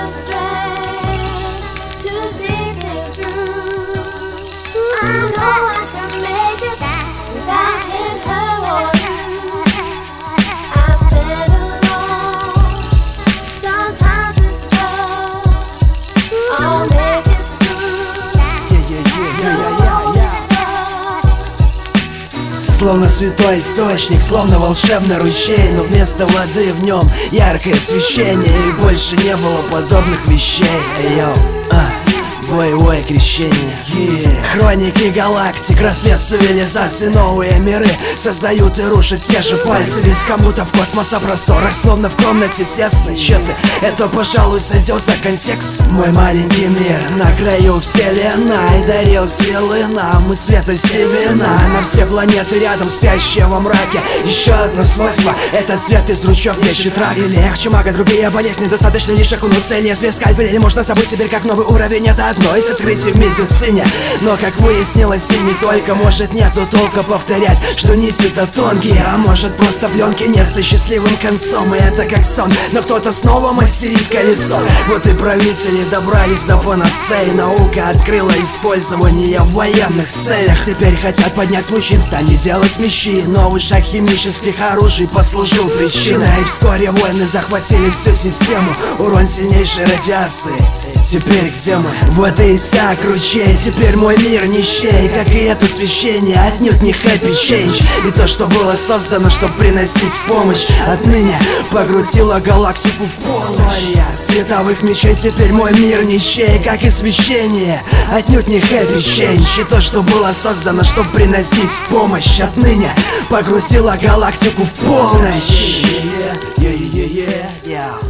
Словно святой источник, словно волшебный ручей, но вместо воды в нем яркое освещение, и больше не было подобных вещей. Йоу, боевое крещение. Хроники галактик, рассвет цивилизации, новые миры создают и рушат те же пальцы. Ведь кому-то в космоса просторах, словно в комнате тесной. Че ты? Это, пожалуй, сойдет за контекст. Мой маленький мир на краю вселенной дарил силы нам и света семена. На все планеты рядом спящие во мраке. Еще одно свойство — это цвет из ручьев вещи трак. И легче мага, другие болезни, достаточно лишь окунуться лезвие скальпеля. Или можно забыть теперь как новый уровень. Это одно из открытий в медицине. Но, как выяснилось, и не только, может, нету толка повторять, что нити-то тонкие, а может, просто пленки нет со счастливым концом. И это как сон, но кто-то снова мастерит колесо. Вот и правители добрались до панацеи. Наука открыла использование в военных целях. Теперь хотят поднять мужчин, не делать мечи. Новый шаг химических оружий послужил причиной. И вскоре войны захватили всю систему. Урон сильнейшей радиации. Теперь где мы? Вот и иссяк ручей. Теперь мой мир нищей, как и это освещение. Отнюдь не happy change. И то, что было создано, чтобы приносить помощь, отныне погрузило галактику в полночь. Световых мечей, теперь мой мир нищей, как и освещение. Отнюдь не happy change. И то, что было создано, чтобы приносить помощь, отныне погрузило галактику в полночь.